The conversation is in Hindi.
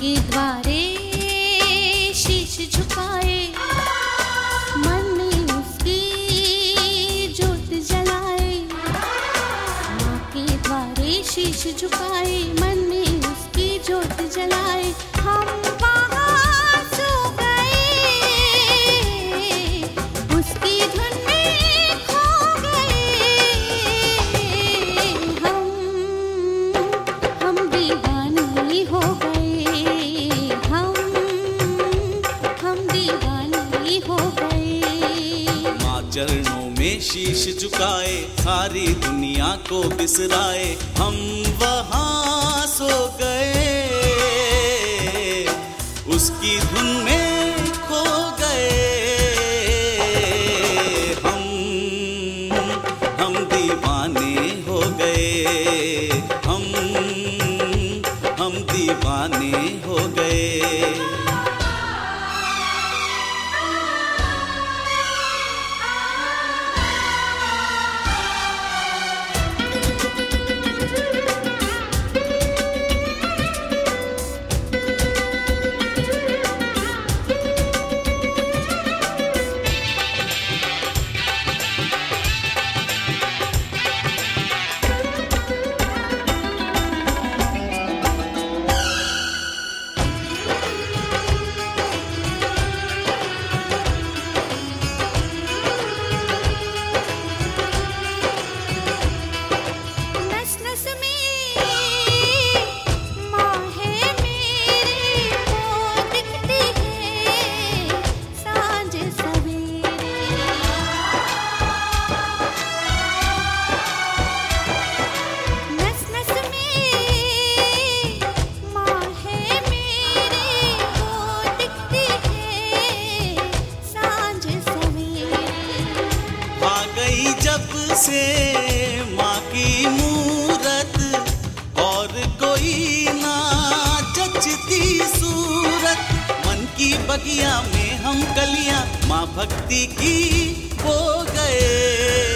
के द्वारे शीश झुकाए, मन में उसकी ज्योत जलाए। माँ के द्वारे शीश झुकाए, मन में उसकी ज्योत जलाए। हम वहाँ सो गए, उसकी धुन में खो गए। हम दीवाने हो गए, हम दीवाने हो गए। माँ चरणों में शीश झुकाए, सारी दुनिया को बिसराए। हम वहाँ सो गए, उसकी धुन में खो गए। हम दीवाने हो गए, हम दीवाने हो गए। जब से माँ की मूरत, और कोई ना जचती सूरत। मन की बगिया में हम कलियां माँ भक्ति की बो गए।